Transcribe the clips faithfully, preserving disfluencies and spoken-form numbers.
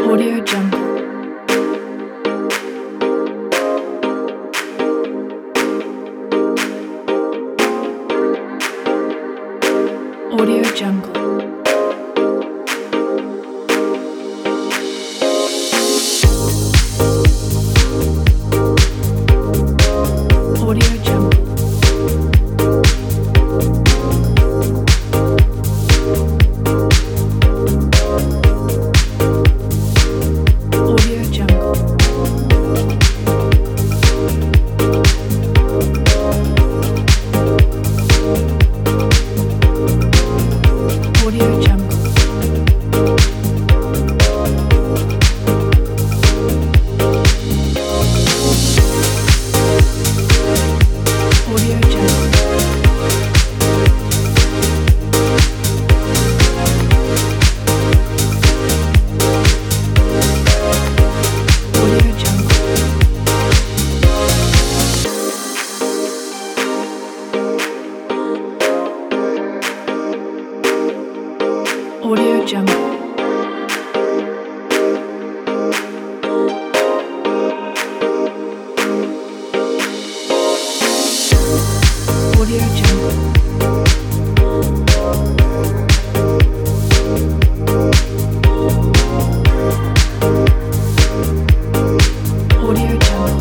Audio Jungle. Audio Jungle. Audio Jungle. Audio Jungle. Audio Jungle. Audio Jungle. Audio Jungle. Audio Jungle. Audio Jungle. Audio Jungle.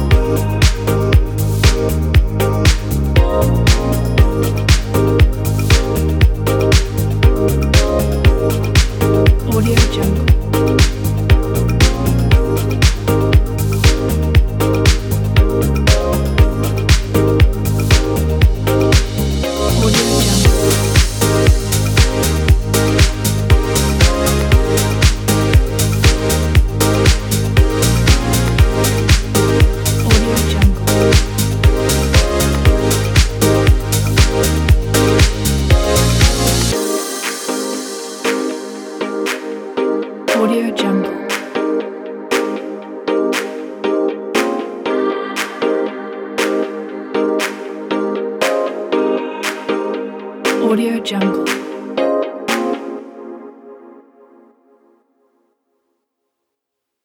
Audio Jungle. Audio Jungle. Audio Jungle. Audio Jungle. Audio Jungle.